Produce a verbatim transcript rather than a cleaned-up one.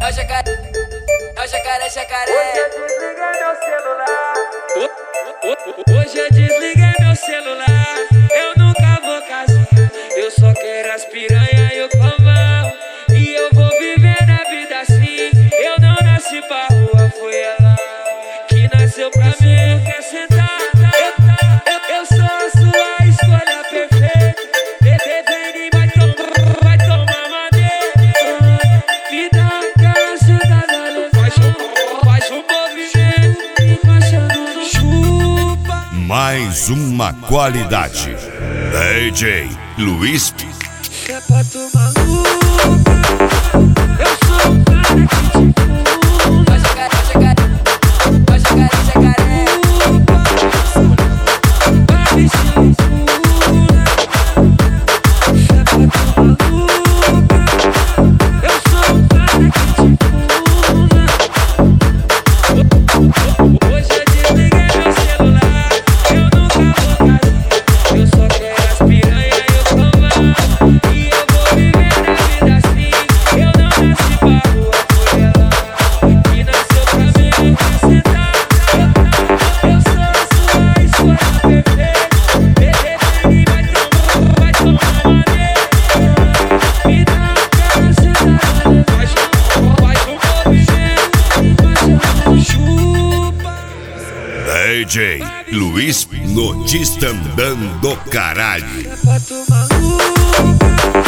É o jacaré, é o jacaré, jacaré. Hoje eu desliguei meu celular. Eu nunca vou casar. Eu só quero as piranha e o comão. E eu vou viver na vida assim. Eu não nasci pra rua, foi ela que nasceu pra mim. Quer sentar? Eu, eu, eu sou a sua escolha perfeita. Bebê vem e vai tomar, vai tomar madeira. Me dá aquela sentada, faz um, faz um movimento, encaixando no chupa. Mais uma qualidade. D J Luiz. É pra tomar lupa. Eu sou um cara que te É o jacaré, jacaré. É o jacaré, jacaré. vai me segura. É pra tomar lupa. Eu sou um cara que te pula. Hoje eu desliguei meu celular. Eu nunca vou casar. Eu só quero as piranha e o comão. E eu vou viver na vida assim. Eu não nasci pra rua, foi ela que nasceu pra mim. Quer sentar? Eu sou a sua escolha perfeita. Bebê vem e vai tomar, vai tomar maneira. Me dá aquela sentada, faz um, faz um movimento, encaixando no chupa. D J Luiz no Distandando Caralho. É pra tomar lupa.